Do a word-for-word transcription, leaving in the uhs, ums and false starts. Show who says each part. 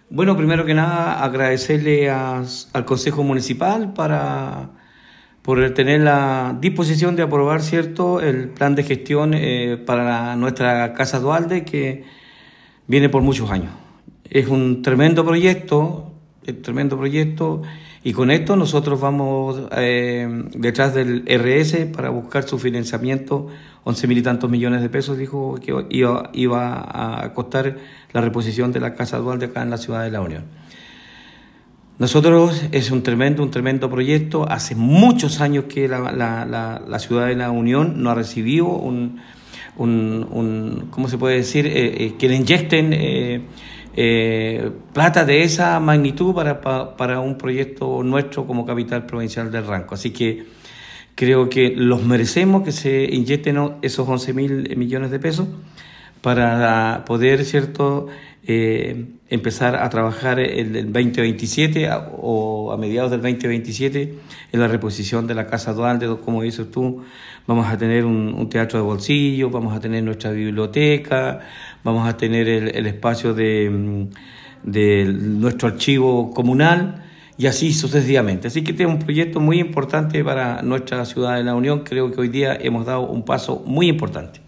Speaker 1: Bueno, primero que nada, agradecerle a- al Consejo Municipal para, por tener la disposición de aprobar, ¿cierto?, el plan de gestión eh, para nuestra Casa Dualde, que viene por muchos años. Es un tremendo proyecto, un tremendo proyecto, y con esto nosotros vamos eh, detrás del R S para buscar su financiamiento, once mil y tantos millones de pesos, dijo que iba, iba a costar la reposición de la Casa Dualde acá en la ciudad de La Unión. Nosotros es un tremendo, un tremendo proyecto. Hace muchos años que la, la, la, la ciudad de La Unión no ha recibido un, un, un ¿cómo se puede decir? Eh, eh, que le inyecten eh, eh, plata de esa magnitud para, para, para un proyecto nuestro como capital provincial del Ranco. Así que creo que los merecemos, que se inyecten esos once mil millones de pesos para poder, ¿cierto?, eh, empezar a trabajar el, el veinte veintisiete a, o a mediados del veinte veintisiete en la reposición de la Casa Dualde. Como dices tú, vamos a tener un, un teatro de bolsillo, vamos a tener nuestra biblioteca, vamos a tener el, el espacio de, de nuestro archivo comunal y así sucesivamente. Así que este es un proyecto muy importante para nuestra ciudad de La Unión. Creo que hoy día hemos dado un paso muy importante.